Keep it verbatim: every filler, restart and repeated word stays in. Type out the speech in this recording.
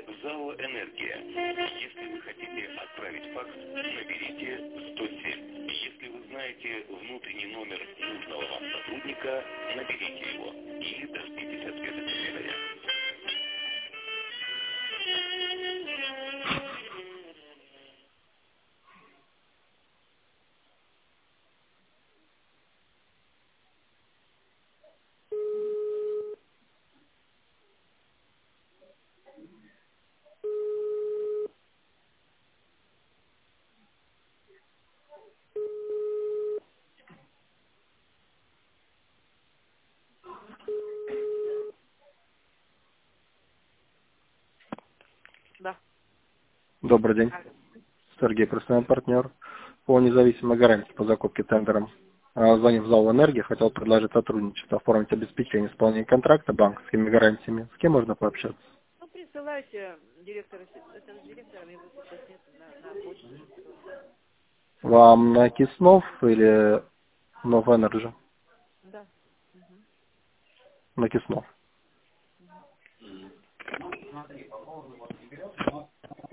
наберите ЗАО «Энергия». Если вы хотите отправить факс, наберите сто семь. Если вы знаете внутренний номер нужного вам сотрудника, наберите его или дождитесь ответа секретаря. Да. Добрый день. Сергей, профессиональный партнер по независимой гарантии по закупке тендером. А, Звоним в ЗАО «Энергия», хотел предложить сотрудничество, оформить обеспечение исполнения контракта банковскими гарантиями. С кем можно пообщаться? Ну, присылайте директора, это с директором его сейчас нет на, на почте электронной. Вам на Киснов или Нов Энерджи? Да. Угу. На Киснов.